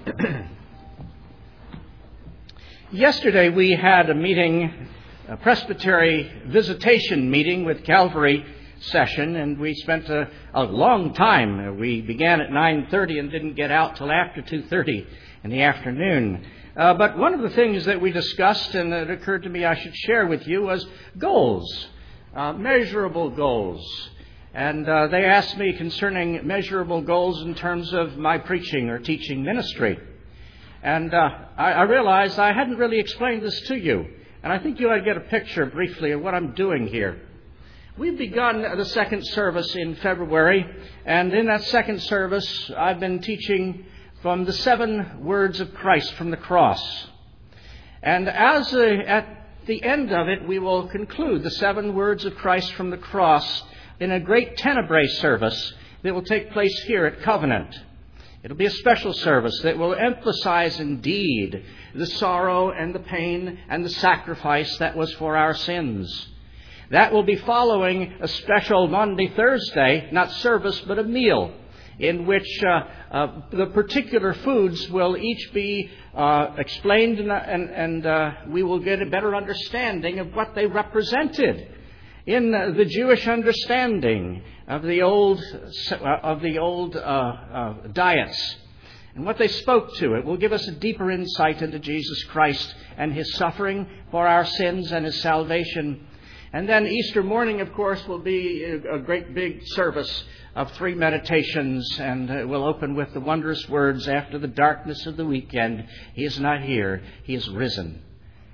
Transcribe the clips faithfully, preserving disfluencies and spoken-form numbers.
Yesterday we had a meeting, a presbytery visitation meeting with Calvary session, and we spent a, a long time. We began at nine thirty and didn't get out till after two thirty in the afternoon. Uh, but one of the things that we discussed, and it occurred to me I should share with you, was goals, uh, measurable goals. And uh, they asked me concerning measurable goals in terms of my preaching or teaching ministry. And uh, I, I realized I hadn't really explained this to you. And I think you ought to get a picture briefly of what I'm doing here. We've begun the second service in February. And in that second service, I've been teaching from the seven words of Christ from the cross. And as uh, at the end of it, we will conclude the seven words of Christ from the cross in a great Tenebrae service that will take place here at Covenant. It'll be a special service that will emphasize indeed the sorrow and the pain and the sacrifice that was for our sins. That will be following a special Monday, Thursday, not service, but a meal, in which uh, uh, the particular foods will each be uh, explained, and, and, and uh, we will get a better understanding of what they represented in the Jewish understanding of the old of the old uh, uh, diets and what they spoke to. It will give us a deeper insight into Jesus Christ and His suffering for our sins and His salvation. And then Easter morning, of course, will be a great big service of three meditations, and it will open with the wondrous words, after the darkness of the weekend, He is not here, He is risen.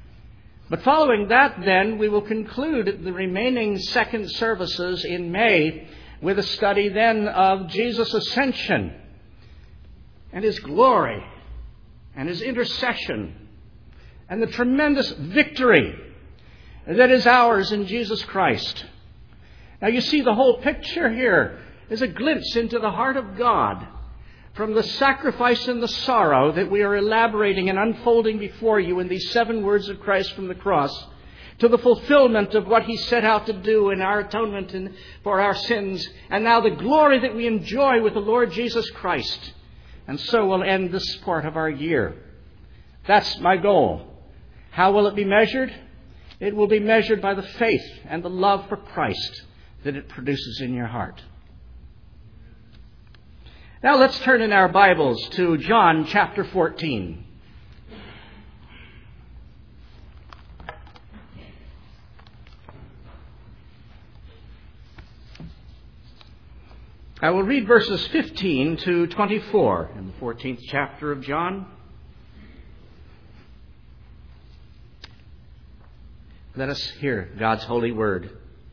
But following that, then, we will conclude the remaining second services in May with a study then of Jesus' ascension and His glory and His intercession and the tremendous victory that is ours in Jesus Christ. Now, you see, the whole picture here is a glimpse into the heart of God, from the sacrifice and the sorrow that we are elaborating and unfolding before you in these seven words of Christ from the cross, to the fulfillment of what He set out to do in our atonement and for our sins, and now the glory that we enjoy with the Lord Jesus Christ. And so we'll end this part of our year. That's my goal. How will it be measured? It will be measured by the faith and the love for Christ that it produces in your heart. Now let's turn in our Bibles to John chapter fourteen. I will read verses fifteen to twenty-four in the fourteenth chapter of John. Let us hear God's holy word.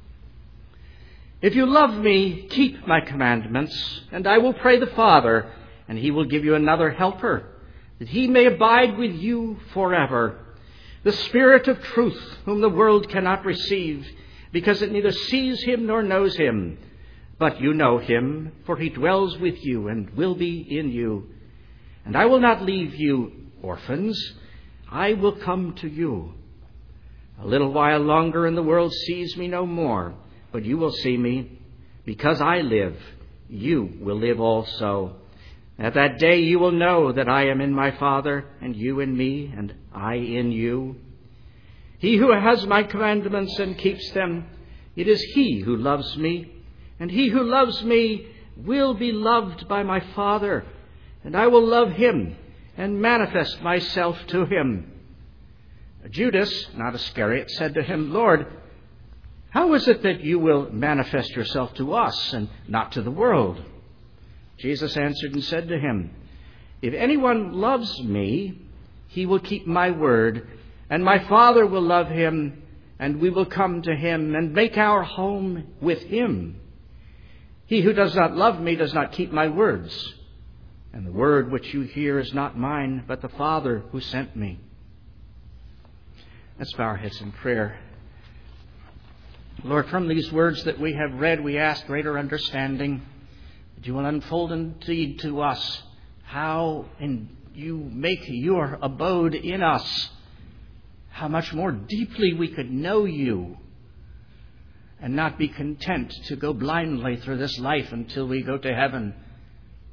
If you love me, keep my commandments, and I will pray the Father, and He will give you another helper, that He may abide with you forever. The Spirit of truth, whom the world cannot receive, because it neither sees Him nor knows Him. But you know Him, for He dwells with you and will be in you. And I will not leave you orphans. I will come to you. A little while longer, and the world sees me no more. But you will see me. Because I live, you will live also. At that day you will know that I am in my Father, and you in me, and I in you. He who has my commandments and keeps them, it is he who loves me. And he who loves me will be loved by my Father, and I will love him and manifest myself to him. Judas, not Iscariot, said to him, Lord, how is it that you will manifest yourself to us and not to the world? Jesus answered and said to him, If anyone loves me, he will keep my word, and my Father will love him, and we will come to him and make our home with him. He who does not love me does not keep my words, and the word which you hear is not mine, but the Father who sent me. Let's bow our heads in prayer. Lord, from these words that we have read, we ask greater understanding, that you will unfold indeed to us how in you make your abode in us, how much more deeply we could know you and not be content to go blindly through this life until we go to heaven.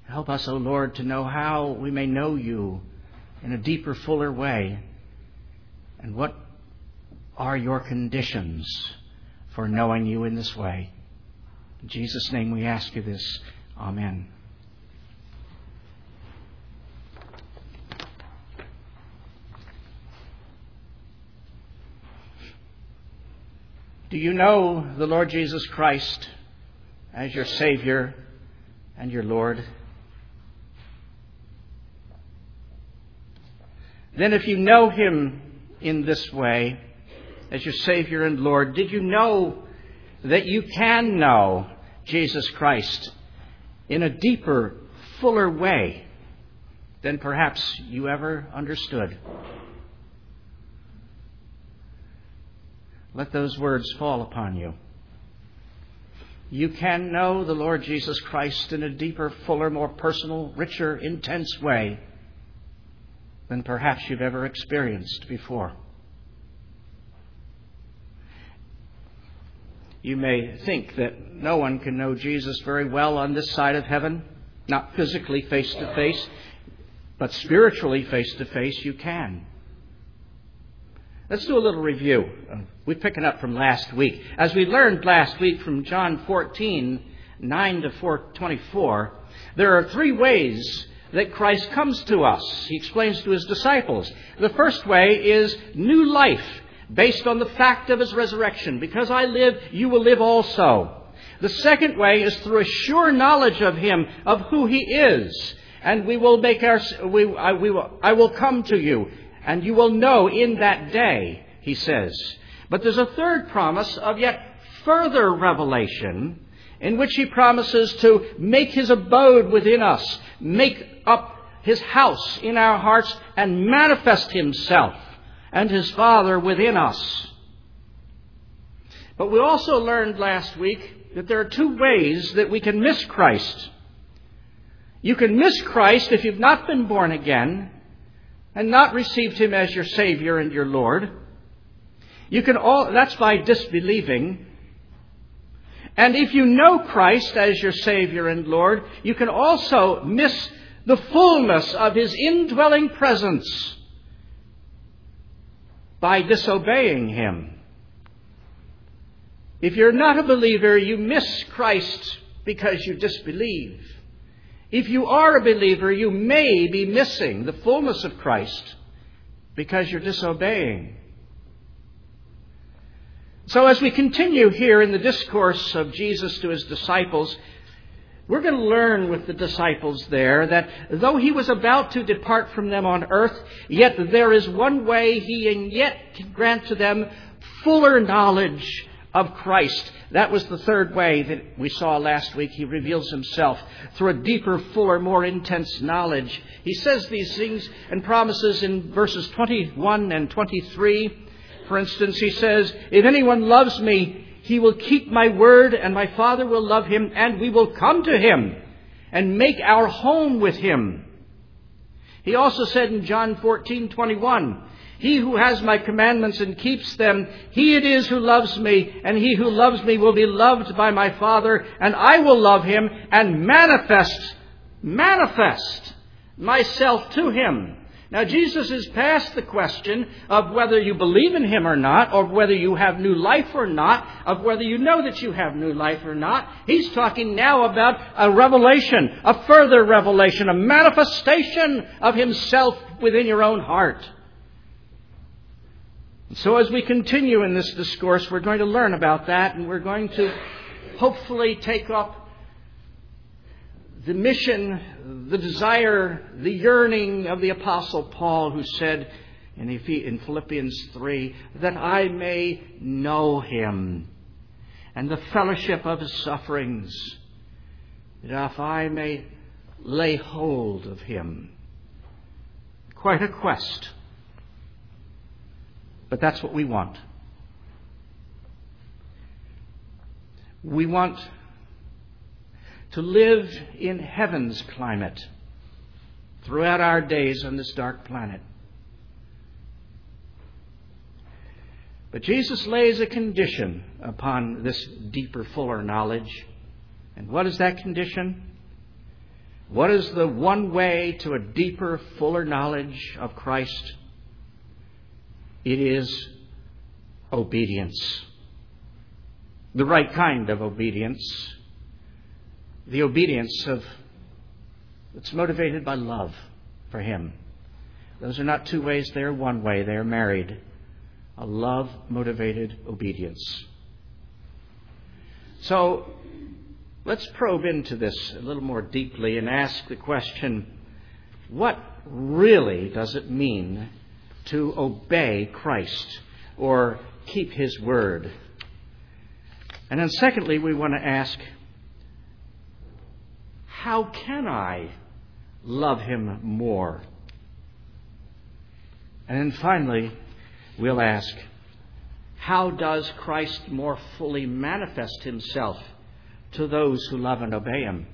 Help us, O Lord, to know how we may know you in a deeper, fuller way. And what are your conditions for knowing you in this way? In Jesus' name we ask you this. Amen. Do you know the Lord Jesus Christ as your Savior and your Lord? Then if you know Him in this way, as your Savior and Lord, did you know that you can know Jesus Christ in a deeper, fuller way than perhaps you ever understood? Let those words fall upon you. You can know the Lord Jesus Christ in a deeper, fuller, more personal, richer, intense way than perhaps you've ever experienced before. You may think that no one can know Jesus very well on this side of heaven, not physically face to face, but spiritually face to face you can. Let's do a little review. We're picking up from last week. As we learned last week from John fourteen, nine to twenty-four, there are three ways that Christ comes to us. He explains to His disciples. The first way is new life, based on the fact of His resurrection. Because I live, you will live also. The second way is through a sure knowledge of Him, of who He is. And we will make our, we, I, we will, I will come to you, and you will know in that day, He says. But there's a third promise of yet further revelation, in which He promises to make His abode within us, make up His house in our hearts, and manifest Himself and His Father within us. But we also learned last week that there are two ways that we can miss Christ. You can miss Christ if you've not been born again and not received Him as your Savior and your Lord. You can all, that's by disbelieving. And if you know Christ as your Savior and Lord, you can also miss the fullness of His indwelling presence by disobeying Him. If you're not a believer, you miss Christ because you disbelieve. If you are a believer, you may be missing the fullness of Christ because you're disobeying. So as we continue here in the discourse of Jesus to His disciples, we're going to learn with the disciples there that though He was about to depart from them on earth, yet there is one way He and yet can grant to them fuller knowledge of Christ. That was the third way that we saw last week. He reveals Himself through a deeper, fuller, more intense knowledge. He says these things and promises in verses twenty-one and twenty-three. For instance, He says, if anyone loves me, he will keep my word, and my Father will love him, and we will come to him and make our home with him. He also said in John fourteen twenty-one, he who has my commandments and keeps them, he it is who loves me, and he who loves me will be loved by my Father, and I will love him and manifest, manifest myself to him. Now, Jesus is past the question of whether you believe in Him or not, or whether you have new life or not, of whether you know that you have new life or not. He's talking now about a revelation, a further revelation, a manifestation of Himself within your own heart. So as we continue in this discourse, we're going to learn about that, and we're going to hopefully take up the mission, the desire, the yearning of the Apostle Paul, who said in Philippians three, that I may know Him and the fellowship of His sufferings, that if I may lay hold of Him. Quite a quest. But that's what we want. We want to live in heaven's climate throughout our days on this dark planet. But Jesus lays a condition upon this deeper, fuller knowledge. And what is that condition? What is the one way to a deeper, fuller knowledge of Christ? It is obedience. The right kind of obedience. The obedience of that's motivated by love for Him. Those are not two ways, they're one way. They're married. A love-motivated obedience. So, let's probe into this a little more deeply and ask the question, what really does it mean to obey Christ or keep His word? And then secondly, we want to ask, how can I love Him more? And then finally, we'll ask, how does Christ more fully manifest Himself to those who love and obey Him?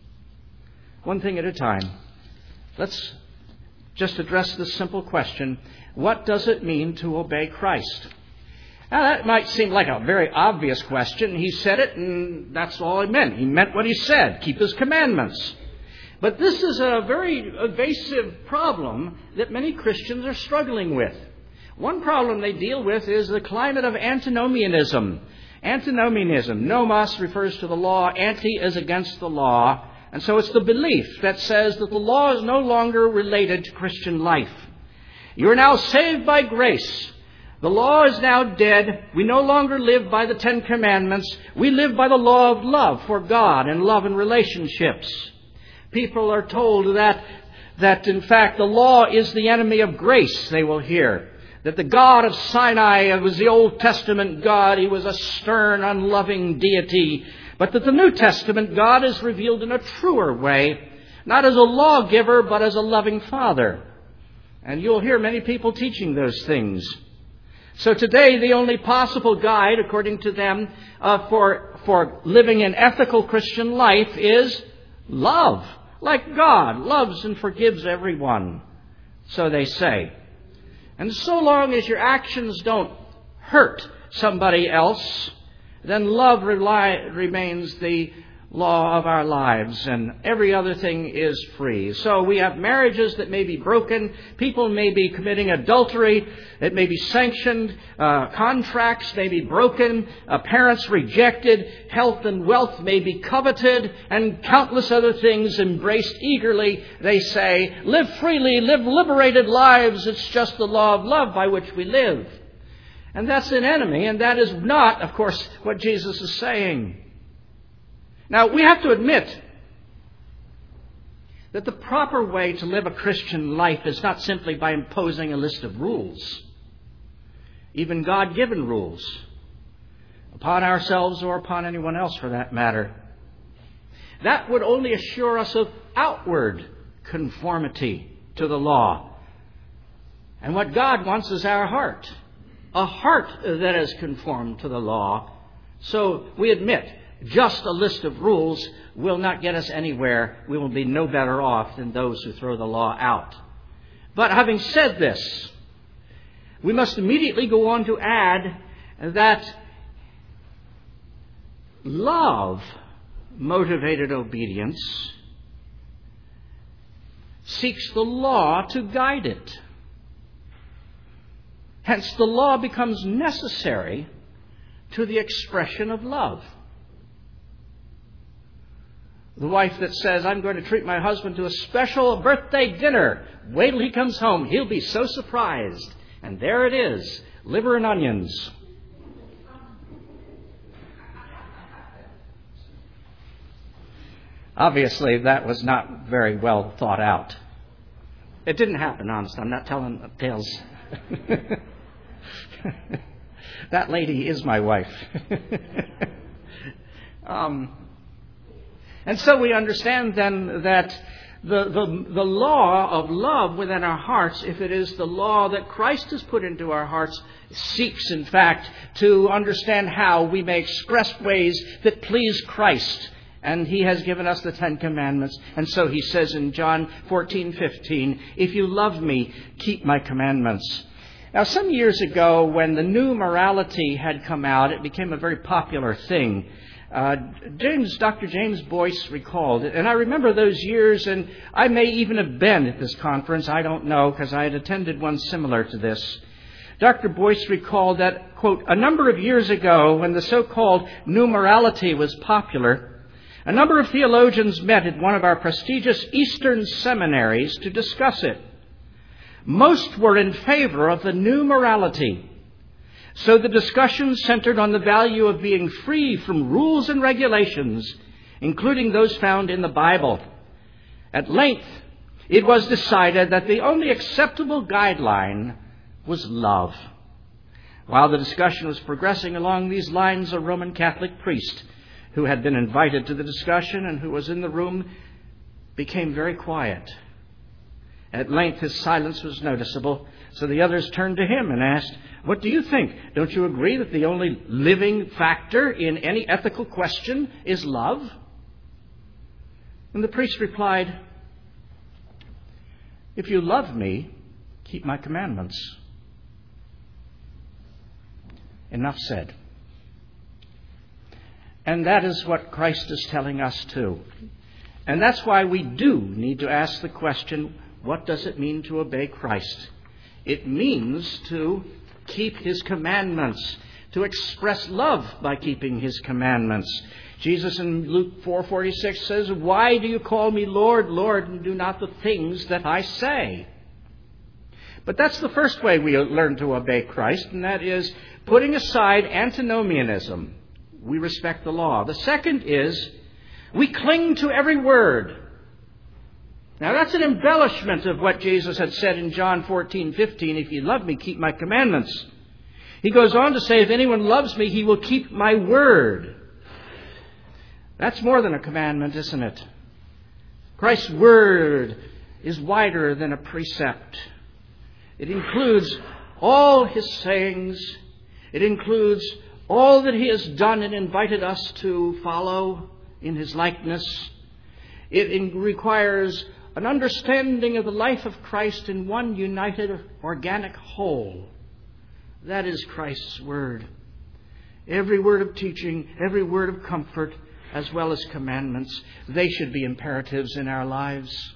One thing at a time. Let's just address this simple question. What does it mean to obey Christ? Now, that might seem like a very obvious question. He said it, and that's all He meant. He meant what He said. Keep His commandments. But this is a very evasive problem that many Christians are struggling with. One problem they deal with is the climate of antinomianism. Antinomianism. Nomos refers to the law. Anti is against the law. And so it's the belief that says that the law is no longer related to Christian life. You are now saved by grace. The law is now dead. We no longer live by the Ten Commandments. We live by the law of love for God and love in relationships. People are told that, that in fact the law is the enemy of grace, they will hear. That the God of Sinai was the Old Testament God. He was a stern, unloving deity. But that the New Testament God is revealed in a truer way, not as a lawgiver, but as a loving Father. And you'll hear many people teaching those things. So today, the only possible guide, according to them, uh, for, for living an ethical Christian life is love. Like God loves and forgives everyone. So they say. And so long as your actions don't hurt somebody else, then love rely, remains the law of our lives, and every other thing is free. So we have marriages that may be broken. People may be committing adultery. It may be sanctioned. Uh, contracts may be broken. Uh, parents rejected. Health and wealth may be coveted. And countless other things embraced eagerly. They say, live freely, live liberated lives. It's just the law of love by which we live. And that's an enemy, and that is not, of course, what Jesus is saying. Now, we have to admit that the proper way to live a Christian life is not simply by imposing a list of rules, even God-given rules, upon ourselves or upon anyone else for that matter. That would only assure us of outward conformity to the law. And what God wants is our heart, a heart that is conformed to the law. So we admit, just a list of rules will not get us anywhere. We will be no better off than those who throw the law out. But having said this, we must immediately go on to add that love-motivated obedience seeks the law to guide it. Hence, the law becomes necessary to the expression of love. The wife that says, I'm going to treat my husband to a special birthday dinner. Wait till he comes home. He'll be so surprised. And there it is, liver and onions. Obviously, that was not very well thought out. It didn't happen, honestly. I'm not telling tales. That lady is my wife. um, and so we understand then that the, the, the law of love within our hearts, if it is the law that Christ has put into our hearts, seeks, in fact, to understand how we may express ways that please Christ. And He has given us the Ten Commandments. And so He says in John fourteen fifteen, if you love me, keep my commandments. Now, some years ago, when the new morality had come out, it became a very popular thing. Uh, James, Doctor James Boyce recalled, and I remember those years, and I may even have been at this conference, I don't know, because I had attended one similar to this. Doctor Boyce recalled that, quote, a number of years ago, when the so-called new morality was popular, a number of theologians met at one of our prestigious Eastern seminaries to discuss it. Most were in favor of the new morality. So the discussion centered on the value of being free from rules and regulations, including those found in the Bible. At length, it was decided that the only acceptable guideline was love. While the discussion was progressing along these lines, a Roman Catholic priest who had been invited to the discussion and who was in the room became very quiet. At length, his silence was noticeable, so the others turned to him and asked, "What do you think? Don't you agree that the only living factor in any ethical question is love?" And the priest replied, "If you love me, keep my commandments." Enough said. And that is what Christ is telling us too. And that's why we do need to ask the question, what does it mean to obey Christ? It means to keep His commandments, to express love by keeping His commandments. Jesus in Luke four forty-six says, "Why do you call me Lord, Lord, and do not the things that I say?" But that's the first way we learn to obey Christ, and that is putting aside antinomianism. We respect the law. The second is we cling to every word. Now that's an embellishment of what Jesus had said in John fourteen fifteen, "If you love me, keep my commandments." He goes on to say, "If anyone loves me, he will keep my word." That's more than a commandment, isn't it? Christ's word is wider than a precept. It includes all His sayings. It includes all that He has done and invited us to follow in His likeness. It in- requires an understanding of the life of Christ in one united organic whole. That is Christ's word. Every word of teaching, every word of comfort, as well as commandments, they should be imperatives in our lives.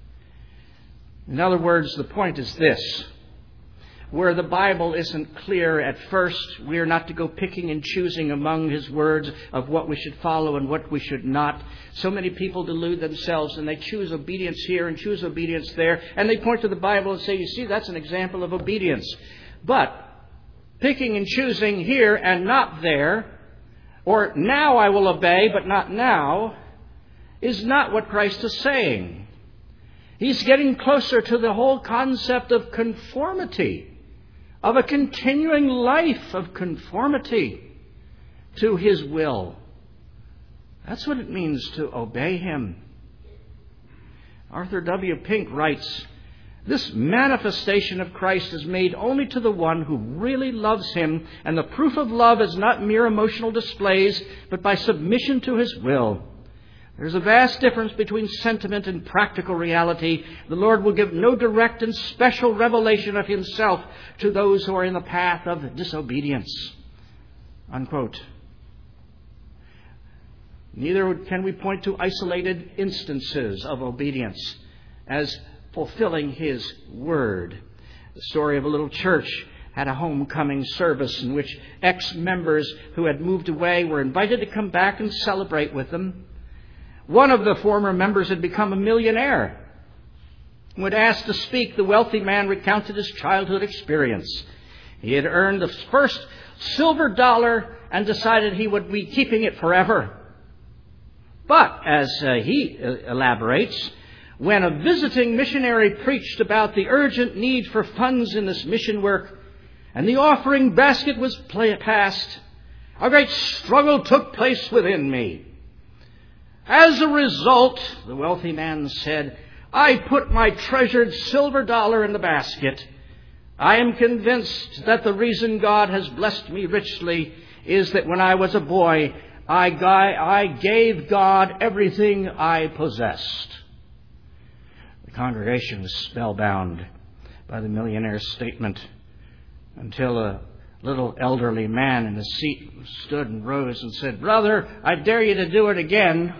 In other words, the point is this. Where the Bible isn't clear at first, we are not to go picking and choosing among His words of what we should follow and what we should not. So many people delude themselves and they choose obedience here and choose obedience there, and they point to the Bible and say, "You see, that's an example of obedience." But picking and choosing here and not there, or now I will obey but not now, is not what Christ is saying. He's getting closer to the whole concept of conformity, of a continuing life of conformity to His will. That's what it means to obey Him. Arthur W. Pink writes, "This manifestation of Christ is made only to the one who really loves Him, and the proof of love is not mere emotional displays, but by submission to His will. There's a vast difference between sentiment and practical reality. The Lord will give no direct and special revelation of Himself to those who are in the path of disobedience." Unquote. Neither can we point to isolated instances of obedience as fulfilling His word. The story of a little church had a homecoming service in which ex-members who had moved away were invited to come back and celebrate with them. One of the former members had become a millionaire. When asked to speak, the wealthy man recounted his childhood experience. He had earned the first silver dollar and decided he would be keeping it forever. But, as uh, he uh, elaborates, when a visiting missionary preached about the urgent need for funds in this mission work, and the offering basket was play- passed, a great struggle took place within me. As a result, the wealthy man said, I put my treasured silver dollar in the basket. I am convinced that the reason God has blessed me richly is that when I was a boy, I, I gave God everything I possessed. The congregation was spellbound by the millionaire's statement until a, little elderly man in his seat stood and rose and said, "Brother, I dare you to do it again."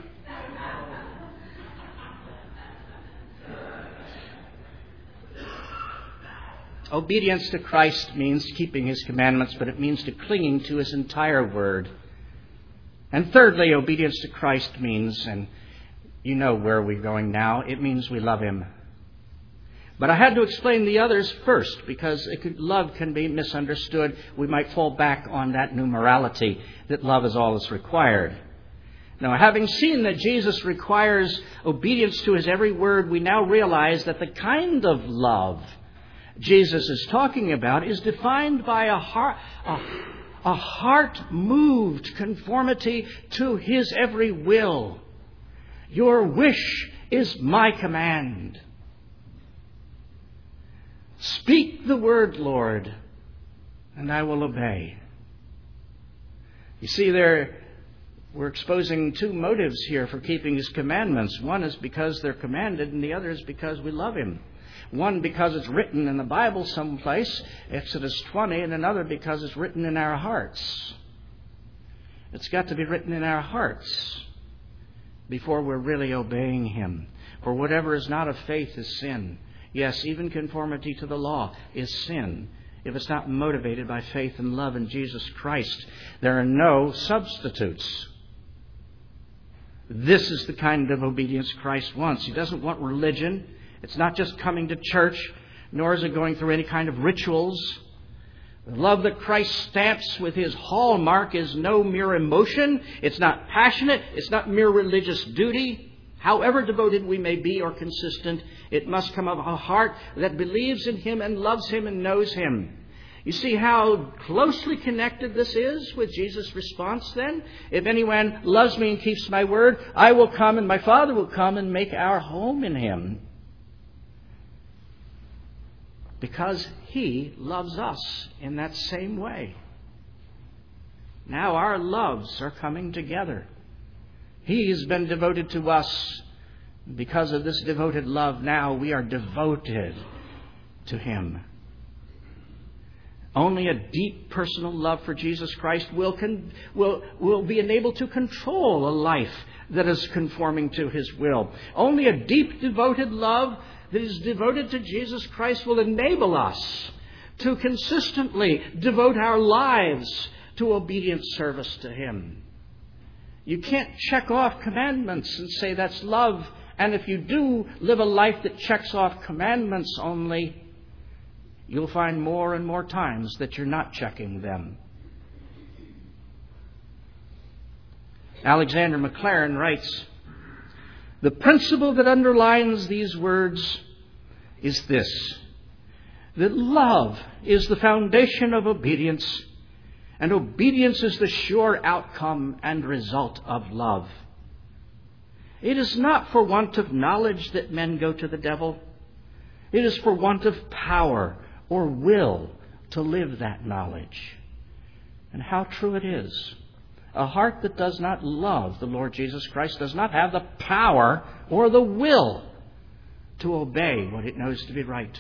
Obedience to Christ means keeping His commandments, but it means to clinging to His entire word. And thirdly, obedience to Christ means, and you know where we're going now, it means we love Him. But I had to explain the others first, because it could, love can be misunderstood. We might fall back on that new morality, that love is all that's required. Now, having seen that Jesus requires obedience to His every word, we now realize that the kind of love Jesus is talking about is defined by a heart, a, a heart-moved conformity to His every will. Your wish is my command. Speak the word, Lord, and I will obey. You see, there we're exposing two motives here for keeping His commandments. One is because they're commanded, and the other is because we love Him. One because it's written in the Bible someplace, Exodus twenty, and another because it's written in our hearts. It's got to be written in our hearts before we're really obeying Him. For whatever is not of faith is sin. Yes, even conformity to the law is sin if it's not motivated by faith and love in Jesus Christ. There are no substitutes. This is the kind of obedience Christ wants. He doesn't want religion. It's not just coming to church, nor is it going through any kind of rituals. The love that Christ stamps with His hallmark is no mere emotion. It's not passionate. It's not mere religious duty. However devoted we may be or consistent, it must come of a heart that believes in Him and loves Him and knows Him. You see how closely connected this is with Jesus' response then? If anyone loves me and keeps my word, I will come and my Father will come and make our home in Him. Because He loves us in that same way. Now our loves are coming together. He has been devoted to us. Because of this devoted love, now we are devoted to Him. Only a deep personal love for Jesus Christ will, con- will, will be enabled to control a life that is conforming to His will. Only a deep devoted love that is devoted to Jesus Christ will enable us to consistently devote our lives to obedient service to Him. You can't check off commandments and say that's love. And if you do live a life that checks off commandments only, you'll find more and more times that you're not checking them. Alexander Maclaren writes, "The principle that underlines these words is this, that love is the foundation of obedience, and obedience is the sure outcome and result of love. It is not for want of knowledge that men go to the devil. It is for want of power or will to live that knowledge." And how true it is. A heart that does not love the Lord Jesus Christ does not have the power or the will to obey what it knows to be right.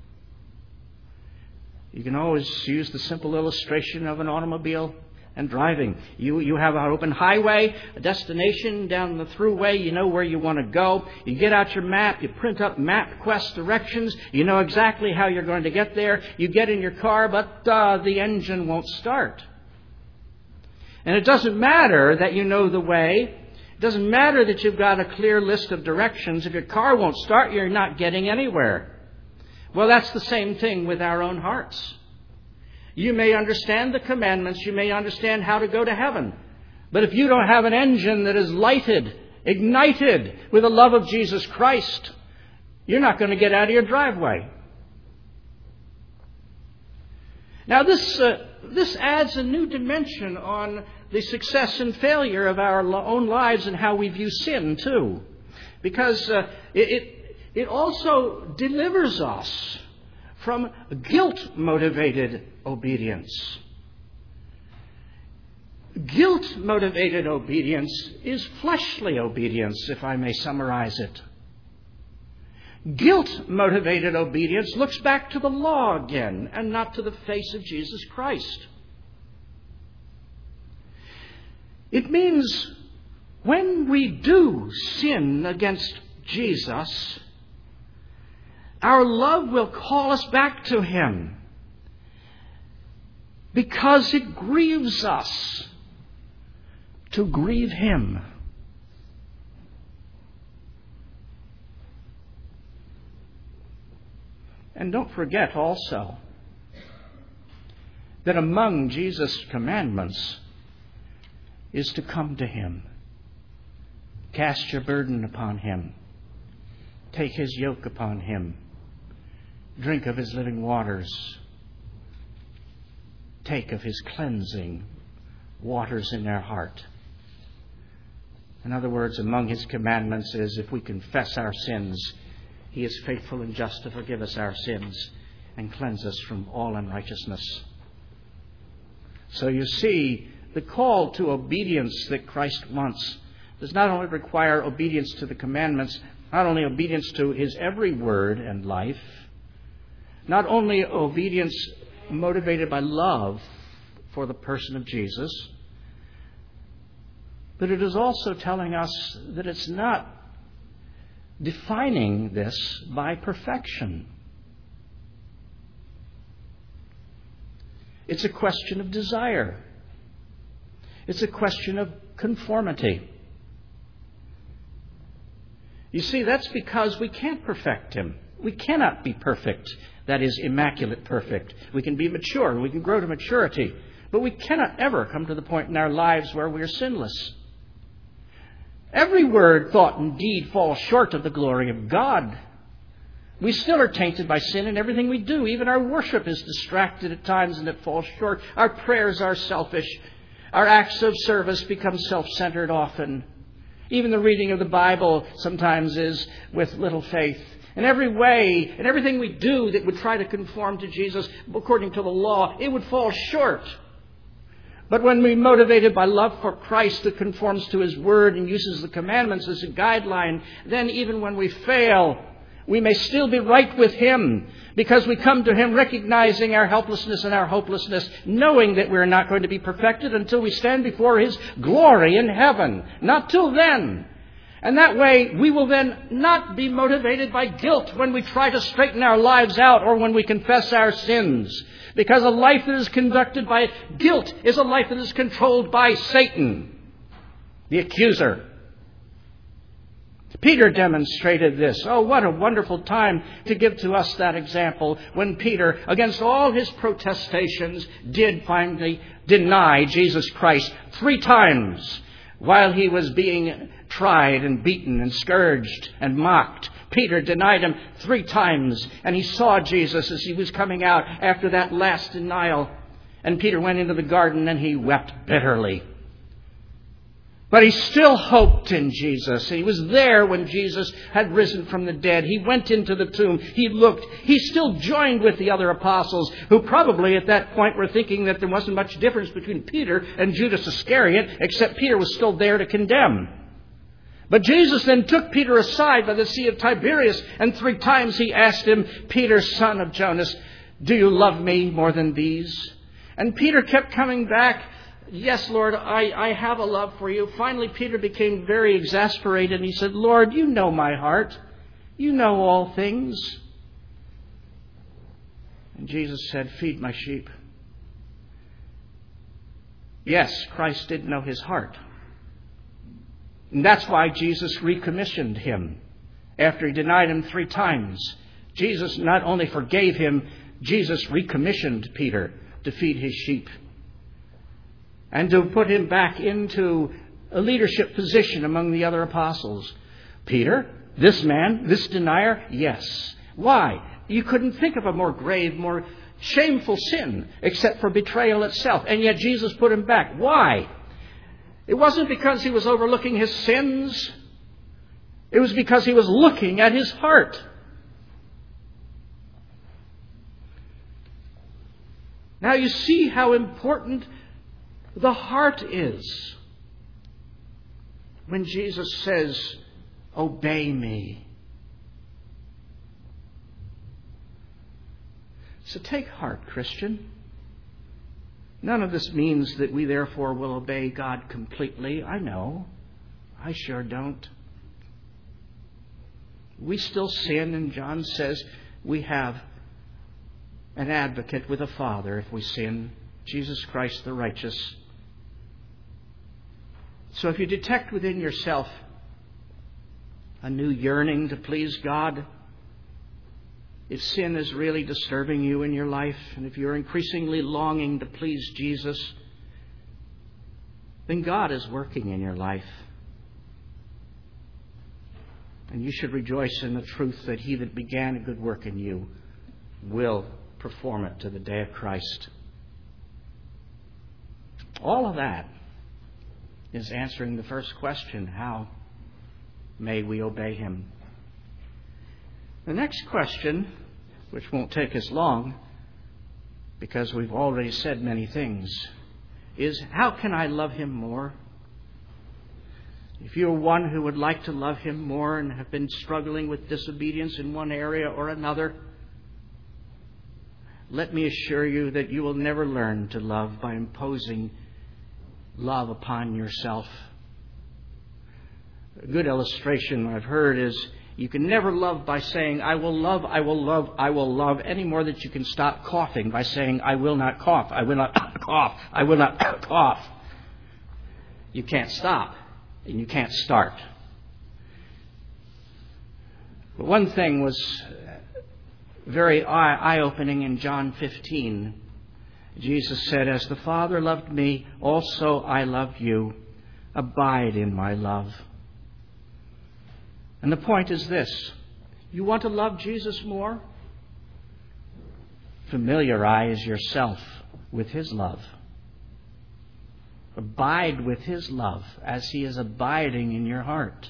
You can always use the simple illustration of an automobile and driving. You you have an open highway, a destination down the thruway. You know where you want to go. You get out your map. You print up MapQuest directions. You know exactly how you're going to get there. You get in your car, but uh, the engine won't start. And it doesn't matter that you know the way. It doesn't matter that you've got a clear list of directions. If your car won't start, you're not getting anywhere. Well, that's the same thing with our own hearts. You may understand the commandments. You may understand how to go to heaven. But if you don't have an engine that is lighted, ignited with the love of Jesus Christ, you're not going to get out of your driveway. Now, this uh, this adds a new dimension on the success and failure of our own lives and how we view sin, too. Because uh, it, it it also delivers us from guilt-motivated obedience. Guilt-motivated obedience is fleshly obedience, if I may summarize it. Guilt-motivated obedience looks back to the law again and not to the face of Jesus Christ. It means when we do sin against Jesus, our love will call us back to Him because it grieves us to grieve Him. And don't forget also that among Jesus' commandments is to come to Him. Cast your burden upon Him. Take His yoke upon Him. Drink of His living waters. Take of His cleansing waters in their heart. In other words, among His commandments is if we confess our sins, He is faithful and just to forgive us our sins and cleanse us from all unrighteousness. So you see, the call to obedience that Christ wants does not only require obedience to the commandments, not only obedience to His every word and life, not only obedience motivated by love for the person of Jesus, but it is also telling us that it's not defining this by perfection. It's a question of desire. It's a question of conformity. You see, that's because we can't perfect Him. We cannot be perfect. That is, immaculate perfect. We can be mature. We can grow to maturity. But we cannot ever come to the point in our lives where we are sinless. Every word, thought, and deed falls short of the glory of God. We still are tainted by sin in everything we do. Even our worship is distracted at times and it falls short. Our prayers are selfish. Our acts of service become self-centered often. Even the reading of the Bible sometimes is with little faith. In every way, in everything we do that would try to conform to Jesus according to the law, it would fall short. But when we're motivated by love for Christ that conforms to His Word and uses the commandments as a guideline, then even when we fail, we may still be right with Him because we come to Him recognizing our helplessness and our hopelessness, knowing that we're not going to be perfected until we stand before His glory in heaven. Not till then. And that way, we will then not be motivated by guilt when we try to straighten our lives out or when we confess our sins. Because a life that is conducted by guilt is a life that is controlled by Satan, the accuser. Peter demonstrated this. Oh, what a wonderful time to give to us that example when Peter, against all his protestations, did finally deny Jesus Christ three times while he was being tried and beaten and scourged and mocked. Peter denied Him three times, and he saw Jesus as He was coming out after that last denial. And Peter went into the garden and he wept bitterly. But he still hoped in Jesus. He was there when Jesus had risen from the dead. He went into the tomb. He looked. He still joined with the other apostles who probably at that point were thinking that there wasn't much difference between Peter and Judas Iscariot, except Peter was still there to condemn. But Jesus then took Peter aside by the Sea of Tiberias, and three times He asked him, Peter, son of Jonas, do you love me more than these? And Peter kept coming back. Yes, Lord, I, I have a love for you. Finally, Peter became very exasperated and he said, Lord, you know my heart. You know all things. And Jesus said, feed my sheep. Yes, Christ did know his heart. And that's why Jesus recommissioned him. After he denied Him three times, Jesus not only forgave him, Jesus recommissioned Peter to feed his sheep and to put him back into a leadership position among the other apostles. Peter, this man, this denier, yes. Why? You couldn't think of a more grave, more shameful sin except for betrayal itself. And yet Jesus put him back. Why? It wasn't because He was overlooking his sins. It was because He was looking at his heart. Now you see how important the heart is. When Jesus says, obey me. So take heart, Christian. None of this means that we therefore will obey God completely. I know. I sure don't. We still sin, and John says we have an advocate with the Father if we sin, Jesus Christ the righteous. So if you detect within yourself a new yearning to please God, if sin is really disturbing you in your life, and if you're increasingly longing to please Jesus, then God is working in your life. And you should rejoice in the truth that He that began a good work in you will perform it to the day of Christ. All of that is answering the first question: how may we obey Him? The next question, which won't take us long because we've already said many things, is how can I love Him more? If you're one who would like to love Him more and have been struggling with disobedience in one area or another, let me assure you that you will never learn to love by imposing love upon yourself. A good illustration I've heard is you can never love by saying, I will love, I will love, I will love, any more than you can stop coughing by saying, I will not cough, I will not cough, I will not cough. You can't stop, and you can't start. But one thing was very eye-opening in John fifteen. Jesus said, as the Father loved me, also I love you. Abide in my love. And the point is this: you want to love Jesus more? Familiarize yourself with His love. Abide with His love as He is abiding in your heart.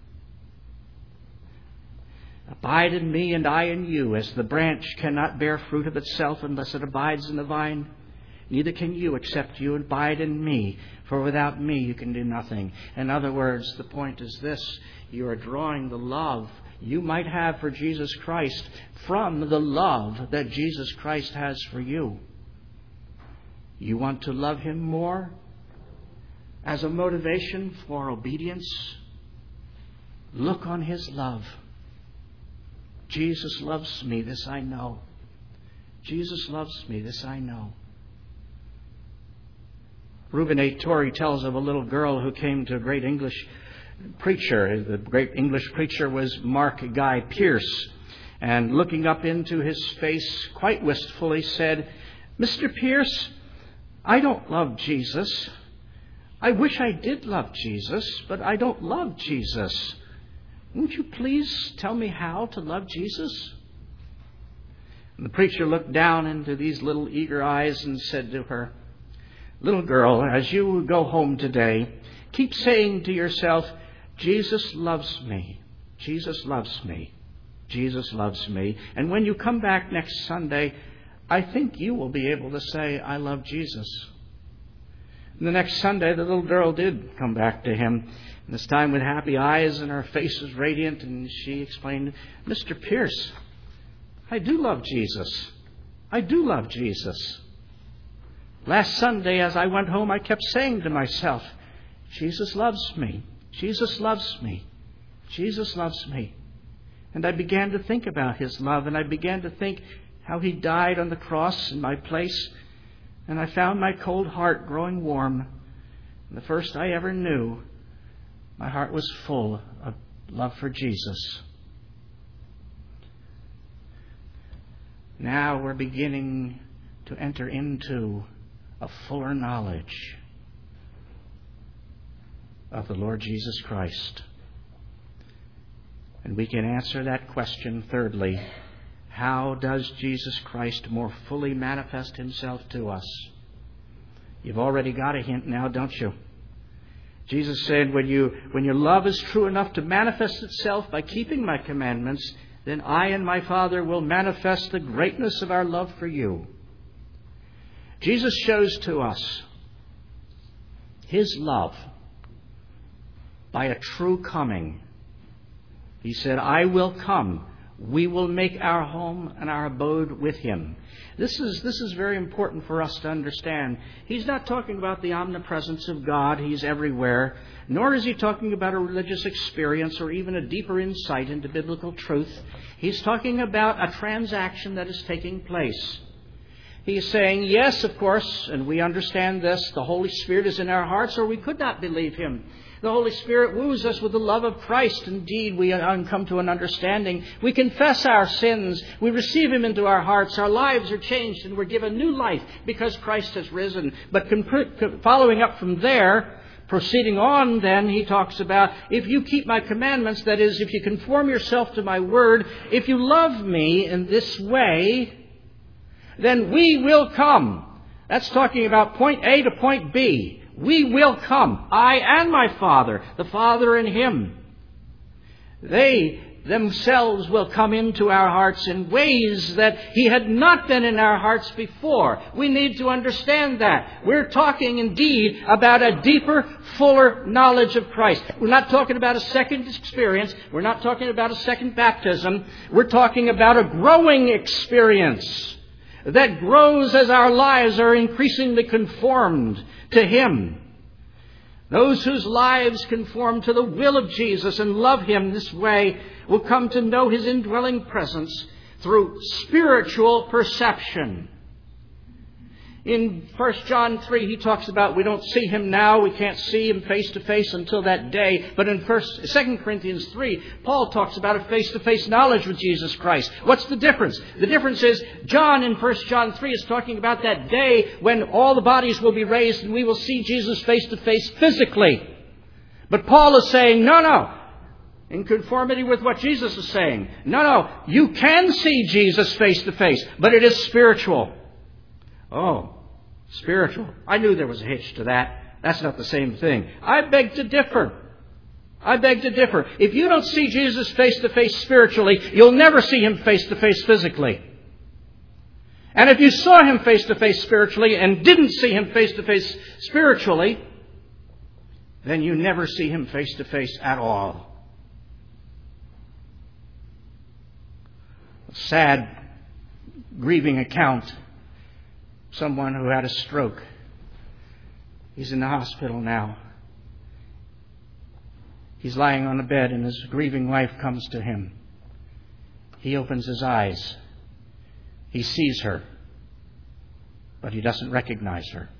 Abide in me and I in you, as the branch cannot bear fruit of itself unless it abides in the vine. Neither can you except you abide in me, for without me you can do nothing. In other words, the point is this: you are drawing the love you might have for Jesus Christ from the love that Jesus Christ has for you. You want to love Him more as a motivation for obedience? Look on His love. Jesus loves me, this I know. Jesus loves me, this I know. Reuben A. Torrey tells of a little girl who came to a great English preacher. The great English preacher was Mark Guy Pearce. And looking up into his face quite wistfully said, Mister Pearce, I don't love Jesus. I wish I did love Jesus, but I don't love Jesus. Won't you please tell me how to love Jesus? And the preacher looked down into these little eager eyes and said to her, little girl, as you go home today, keep saying to yourself, Jesus loves me. Jesus loves me. Jesus loves me. And when you come back next Sunday, I think you will be able to say, I love Jesus. And the next Sunday, the little girl did come back to him, and this time with happy eyes, and her face was radiant, and she explained, Mister Pearce, I do love Jesus. I do love Jesus. Last Sunday, as I went home, I kept saying to myself, Jesus loves me. Jesus loves me. Jesus loves me. And I began to think about His love, and I began to think how He died on the cross in my place, and I found my cold heart growing warm. And the first I ever knew, my heart was full of love for Jesus. Now we're beginning to enter into a fuller knowledge of the Lord Jesus Christ. And we can answer that question thirdly. How does Jesus Christ more fully manifest Himself to us? You've already got a hint now, don't you? Jesus said, when you when your love is true enough to manifest itself by keeping my commandments, then I and my Father will manifest the greatness of our love for you. Jesus shows to us His love by a true coming. He said, I will come we will make our home and our abode with Him. This is, this is very important for us to understand. He's not talking about the omnipresence of God. He's everywhere. Nor is he talking about a religious experience or even a deeper insight into biblical truth. He's talking about a transaction that is taking place. He's saying, yes, of course, and we understand this, the Holy Spirit is in our hearts, or we could not believe Him. The Holy Spirit woos us with the love of Christ. Indeed, we come to an understanding. We confess our sins. We receive Him into our hearts. Our lives are changed and we're given new life because Christ has risen. But following up from there, proceeding on then, he talks about, if you keep my commandments, that is, if you conform yourself to my word, if you love me in this way, then we will come. That's talking about point A to point B. We will come. I and my Father, the Father and Him. They themselves will come into our hearts in ways that He had not been in our hearts before. We need to understand that. We're talking indeed about a deeper, fuller knowledge of Christ. We're not talking about a second experience. We're not talking about a second baptism. We're talking about a growing experience that grows as our lives are increasingly conformed to Him. Those whose lives conform to the will of Jesus and love Him this way will come to know His indwelling presence through spiritual perception. In First John three, he talks about we don't see Him now, we can't see Him face to face until that day. But in First, Second Corinthians three, Paul talks about a face-to-face knowledge with Jesus Christ. What's the difference? The difference is John in First John three is talking about that day when all the bodies will be raised and we will see Jesus face to face physically. But Paul is saying, no, no. In conformity with what Jesus is saying. No, no. You can see Jesus face to face, but it is spiritual. Oh, spiritual. I knew there was a hitch to that. That's not the same thing. I beg to differ. I beg to differ. If you don't see Jesus face to face spiritually, you'll never see Him face to face physically. And if you saw Him face to face spiritually and didn't see Him face to face spiritually, then you never see Him face to face at all. A sad, grieving account. Someone who had a stroke. He's in the hospital now. He's lying on a bed and his grieving wife comes to him. He opens his eyes. He sees her, but he doesn't recognize her.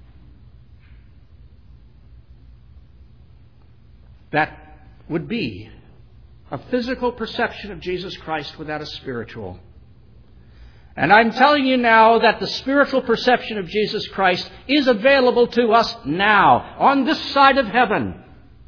That would be a physical perception of Jesus Christ without a spiritual. And I'm telling you now that the spiritual perception of Jesus Christ is available to us now, on this side of heaven.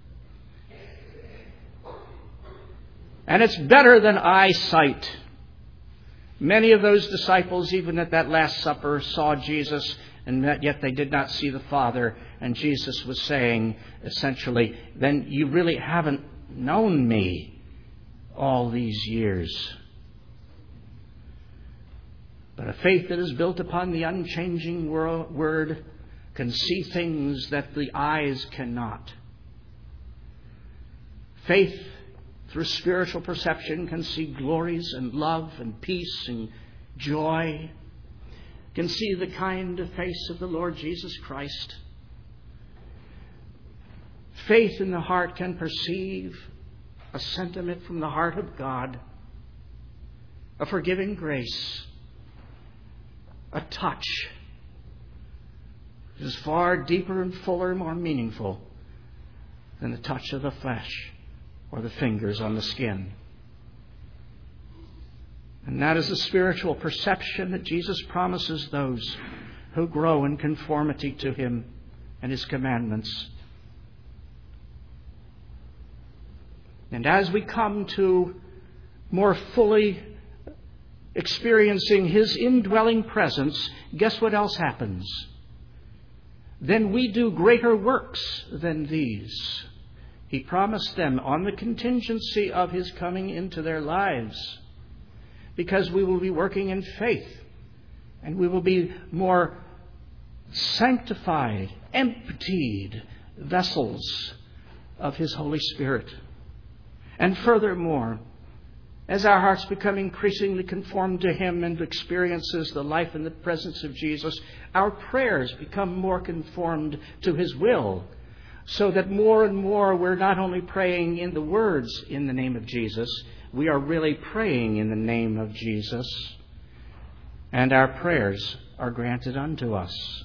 And it's better than eyesight. Many of those disciples, even at that Last Supper, saw Jesus, and yet they did not see the Father. And Jesus was saying, essentially, then you really haven't known me all these years. But a faith that is built upon the unchanging Word can see things that the eyes cannot. Faith through spiritual perception can see glories and love and peace and joy. Can see the kind of face of the Lord Jesus Christ. Faith in the heart can perceive a sentiment from the heart of God, a forgiving grace, a touch that is far deeper and fuller, more meaningful than the touch of the flesh or the fingers on the skin. And that is the spiritual perception that Jesus promises those who grow in conformity to Him and His commandments. And as we come to more fully experiencing His indwelling presence, guess what else happens? Then we do greater works than these. He promised them on the contingency of His coming into their lives, because we will be working in faith and we will be more sanctified, emptied vessels of His Holy Spirit. And furthermore, as our hearts become increasingly conformed to Him and experiences the life and the presence of Jesus, our prayers become more conformed to His will, so that more and more we're not only praying in the words in the name of Jesus, we are really praying in the name of Jesus, and our prayers are granted unto us.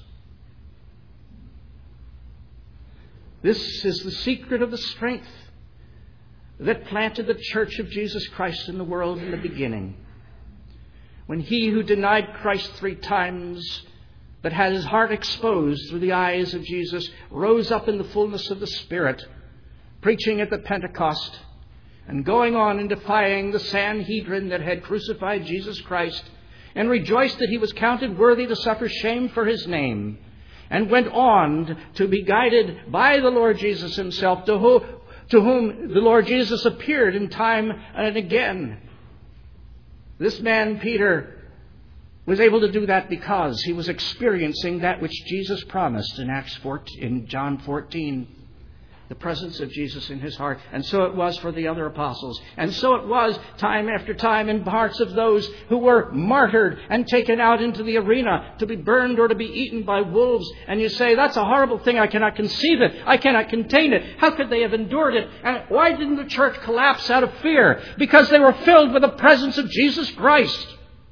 This is the secret of the strength that planted the Church of Jesus Christ in the world in the beginning. When he who denied Christ three times, but had his heart exposed through the eyes of Jesus, rose up in the fullness of the Spirit, preaching at the Pentecost, and going on and defying the Sanhedrin that had crucified Jesus Christ, and rejoiced that he was counted worthy to suffer shame for his name, and went on to be guided by the Lord Jesus himself, to whom, to whom the Lord Jesus appeared in time and again. This man, Peter, was able to do that because he was experiencing that which Jesus promised in Acts fourteen, in John fourteen, the presence of Jesus in his heart. And so it was for the other apostles. And so it was time after time in hearts of those who were martyred and taken out into the arena to be burned or to be eaten by wolves. And you say, that's a horrible thing. I cannot conceive it. I cannot contain it. How could they have endured it? And why didn't the church collapse out of fear? Because they were filled with the presence of Jesus Christ.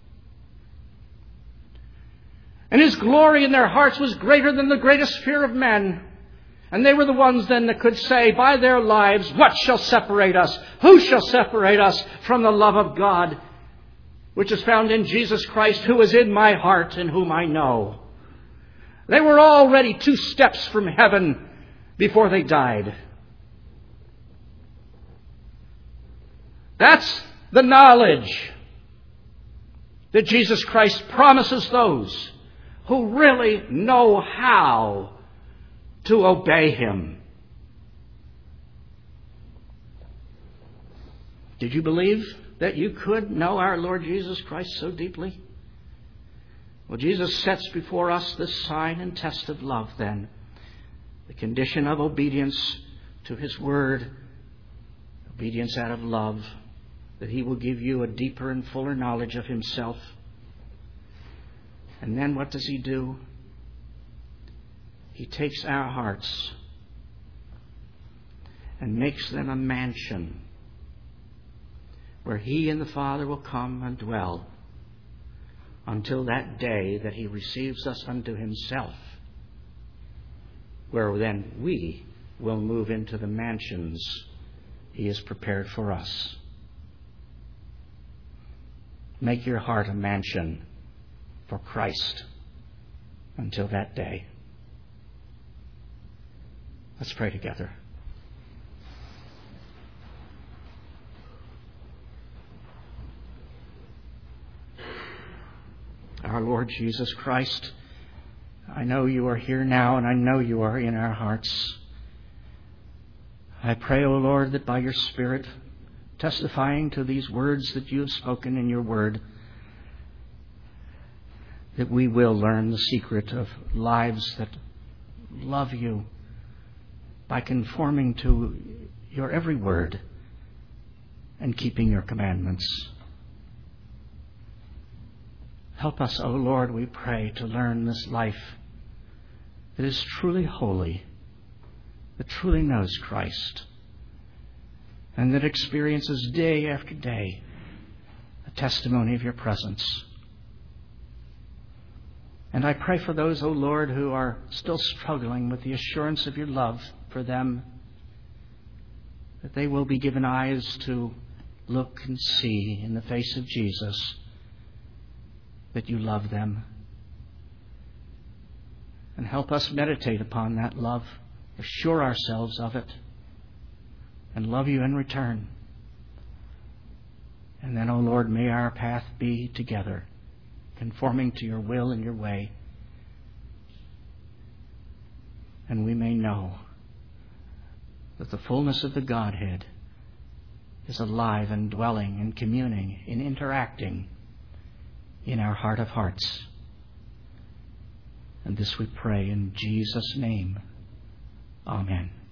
And His glory in their hearts was greater than the greatest fear of men. And they were the ones then that could say by their lives, what shall separate us? Who shall separate us from the love of God, which is found in Jesus Christ, who is in my heart and whom I know? They were already two steps from heaven before they died. That's the knowledge that Jesus Christ promises those who really know how to obey Him. Did you believe that you could know our Lord Jesus Christ so deeply? Well, Jesus sets before us this sign and test of love then. The condition of obedience to His Word, obedience out of love, that He will give you a deeper and fuller knowledge of Himself. And then what does He do? He takes our hearts and makes them a mansion where He and the Father will come and dwell until that day that He receives us unto Himself, where then we will move into the mansions He has prepared for us. Make your heart a mansion for Christ until that day. Let's pray together. Our Lord Jesus Christ, I know You are here now, and I know You are in our hearts. I pray, O Lord, that by Your Spirit, testifying to these words that You have spoken in Your Word, that we will learn the secret of lives that love You, by conforming to Your every word and keeping Your commandments. Help us, O Lord, we pray, to learn this life that is truly holy, that truly knows Christ, and that experiences day after day a testimony of Your presence. And I pray for those, O Lord, who are still struggling with the assurance of Your love for them, that they will be given eyes to look and see in the face of Jesus that You love them. And help us meditate upon that love, assure ourselves of it, and love You in return. And then, O Lord, may our path be together, conforming to Your will and Your way. And we may know that the fullness of the Godhead is alive and dwelling and communing and interacting in our heart of hearts. And this we pray in Jesus' name. Amen.